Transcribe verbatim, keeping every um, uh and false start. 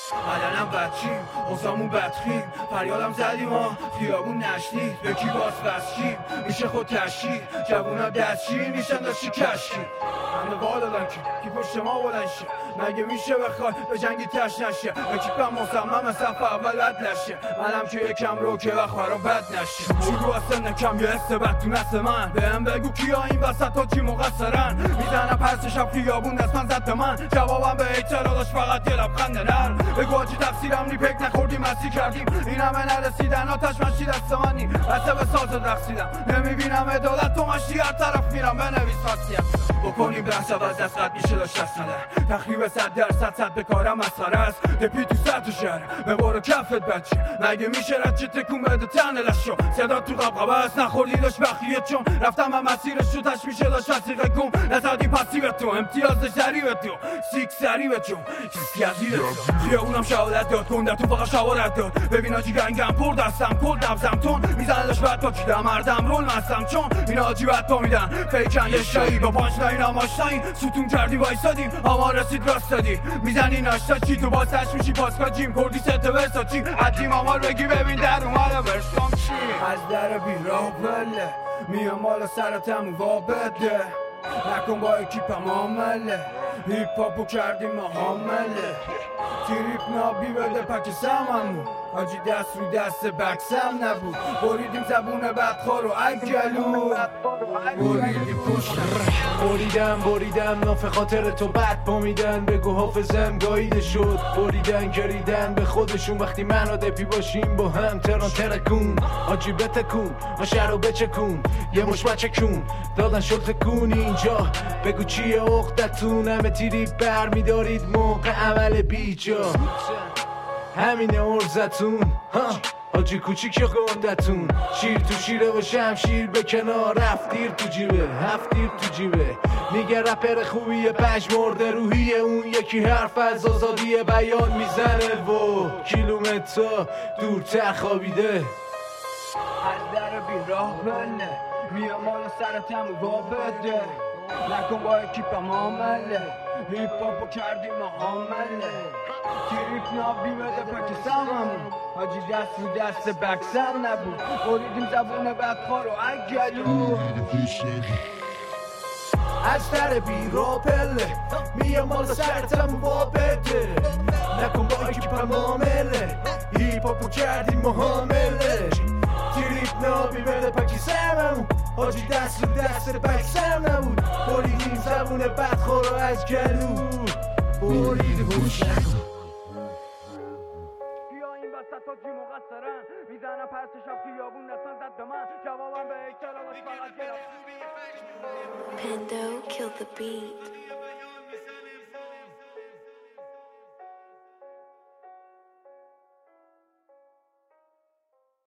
علنم بچیم اوزامون بدخیم فریادم زدیم ها خیابون نشنید به کی باز بسکیم میشه خود تشکیل جوونا دستشیر میشن داشتی کشکی همه وال دادن کی کی پشت ما بلند شه مگه میشه بخوای به جنگی تش نشه اکیپم مصمم صف اول بد نشه منم که یکم رو که وقت برا بد نشه شروع از سن کم یه استبت تو نسل من بهم بگو کیا این وسط ها چی مقصرن میزنم پرس شب خیابون از من زد به من جوابم به اعتراض داشت فقط یه لبخند نر بگو آجی تقصیرم نی پک نخوردیم مستی کردیم این همه نرسیدن آتش مشتی دست من نی بسه به سازت رقصیدم نمیبینم عدالت تو مشتی هر طرف میرم بنویس خواستیم بکنیم بحث از دست قد میشه داشت دست نده تخریب صد درصد صد به کارم مسخره است دپی تو سطح شهر ببارو کفت بچه مگه میشه رد چه تکون بده تن لشو صدا تو قبقبه است نخوردی داشت بخیه چون رفتم من مسیرش رو تش میشه داشت وسیقه کن نزدی پسیب تو امتیازش ضریب تو سیک سریب چون کسی عزیز تو توی اونم شهادت داد کنده تو فقط شوارت داد ببین آجی گنگم پر دستم کل نبزم تون میزنه داشت بد پاکیدم مردم رول مستم چون این آجی بد پا میدن فیکن یه شایی با پانچ لاین هم آشتاییم ستون کردی وایسادیم اما رسید راست دادی میزنی ناشتا چی تو باز تش میشی پاسکا جیم کردی ست ورسا چی حدیم آمار بگی ببین در اومده ورسام چی از در بیراه بله میام بالا سرتم وابده نکن با اکیپم عامله هیپ هاپو کردیم محامله تریپ نابی بده پک سممون آجی دست رو دست بکسم نبود بریدیم زبون بدخور و اگلو بریدیم پشتم بریدم بریدم ناف خاطر تو بد پا میدن بگو حافظم گاییده شد بریدن گریدن به خودشون وقتی من و دپی باشیم با هم تران ترکون آجی بتکون ماشه رو بچکون یه مش بچکون دادن شد تکون اینجا بگو چیه اختتون همه تیری بر میدارید موقع عمل بیجا همینه ارزتون حاجی کوچیک یا گندتون شیر تو شیره و شمشیر به کنار هفتیر تو جیبه هفتیر تو جیبه میگه رپر خوبیه پنج مرده روحیه اون یکی حرف از آزادی بیان میزنه و کیلومتر دورتر خوابیده از در بیراه بله میام بالا سرتم وابده نکن با اکیپم عامله هیپ هاپو کردیم محامله تریپ نابی بده پک سممون حاجی دست رو دست بکسم نبود بریدیم زبون بدخور و اگلو از در بیرا پله میام بالا سرتم وابده نکن با اکیپم عامله هیپ هاپو کردیم محامله تریپ نابی بده پکی سممون حاجی دست رو دست بکسم نبود بریدیم زبون بدخور و از گلو بریدیم پوشم بیا این وسط ها چی مقصرن میزنم پرس شب خیابون دستان زد به من جوابم به اکتراض فقط گرم Pendo killed the beat.